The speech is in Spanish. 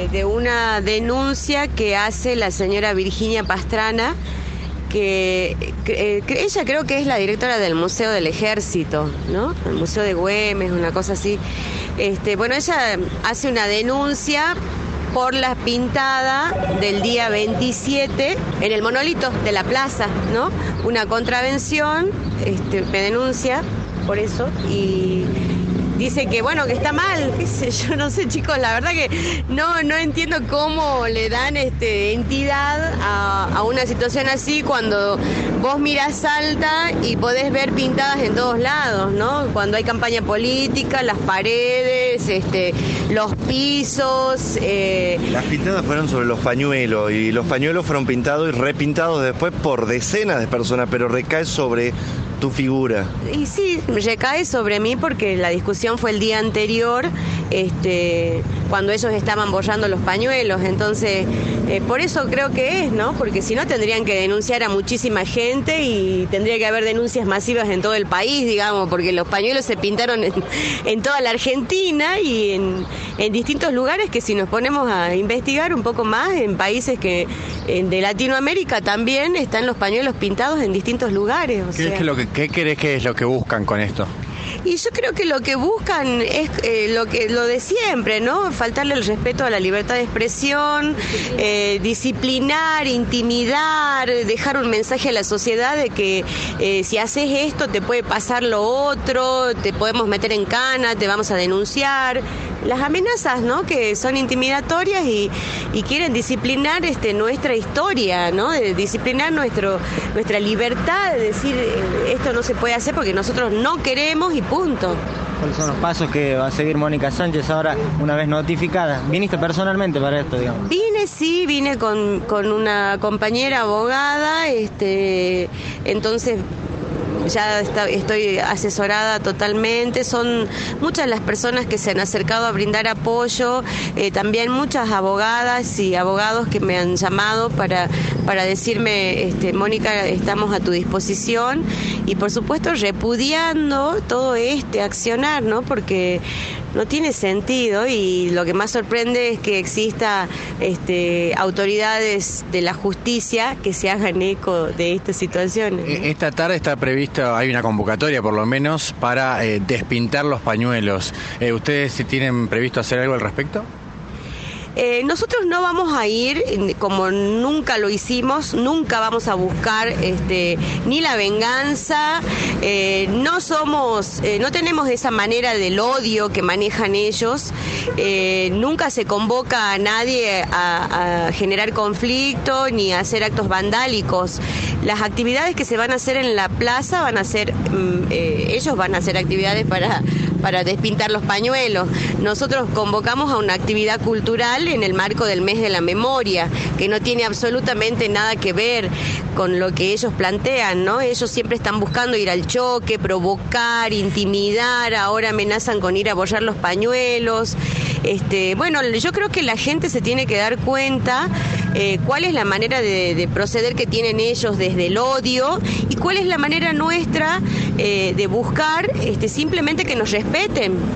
de una denuncia que hace la señora Virginia Pastrana, que ella creo que es la directora del Museo del Ejército, ¿no? El Museo de Güemes, una cosa así. Bueno, ella hace una denuncia por la pintada del día 27 en el monolito de la plaza, ¿no? Una contravención, me denuncia por eso y dice que bueno, que está mal, qué sé yo, no sé, chicos, la verdad que no entiendo cómo le dan entidad a una situación así cuando vos mirás Salta y podés ver pintadas en todos lados, ¿no? Cuando hay campaña política, las paredes, los pisos. Las pintadas fueron sobre los pañuelos y los pañuelos fueron pintados y repintados después por decenas de personas, pero recae sobre tu figura. Y sí, recae sobre mí porque la discusión fue el día anterior, cuando ellos estaban borrando los pañuelos, entonces por eso creo que es, ¿no? Porque si no tendrían que denunciar a muchísima gente y tendría que haber denuncias masivas en todo el país, digamos, porque los pañuelos se pintaron en toda la Argentina y en distintos lugares que si nos ponemos a investigar un poco más, en países de Latinoamérica también están los pañuelos pintados en distintos lugares. ¿Qué crees que es lo que buscan con esto? Y yo creo que lo que buscan es lo de siempre, ¿no? Faltarle el respeto a la libertad de expresión, disciplinar, intimidar, dejar un mensaje a la sociedad de que si haces esto te puede pasar lo otro, te podemos meter en cana, te vamos a denunciar. Las amenazas, ¿no? Que son intimidatorias y quieren disciplinar nuestra historia, ¿no? De disciplinar nuestra libertad, de decir esto no se puede hacer porque nosotros no queremos y punto. ¿Cuáles son los pasos que va a seguir Mónica Sánchez ahora una vez notificada? ¿Viniste personalmente para esto, digamos? Vine con una compañera abogada, entonces ya estoy asesorada totalmente, son muchas las personas que se han acercado a brindar apoyo, también muchas abogadas y abogados que me han llamado para decirme, Mónica, estamos a tu disposición y por supuesto repudiando todo accionar, ¿no? Porque no tiene sentido y lo que más sorprende es que exista autoridades de la justicia que se hagan eco de estas situaciones, ¿no? Esta tarde está previsto, hay una convocatoria por lo menos para despintar los pañuelos. ¿Ustedes tienen previsto hacer algo al respecto? Nosotros no vamos a ir, como nunca lo hicimos, nunca vamos a buscar ni la venganza, no tenemos esa manera del odio que manejan ellos, nunca se convoca a nadie a generar conflicto ni a hacer actos vandálicos. Las actividades que se van a hacer en la plaza van a ser, ellos van a hacer actividades para despintar los pañuelos. Nosotros convocamos a una actividad cultural en el marco del mes de la memoria, que no tiene absolutamente nada que ver con lo que ellos plantean, ¿no? Ellos siempre están buscando ir al choque, provocar, intimidar, ahora amenazan con ir a borrar los pañuelos. Bueno, yo creo que la gente se tiene que dar cuenta cuál es la manera de proceder que tienen ellos desde el odio y cuál es la manera nuestra de buscar simplemente que nos respeten.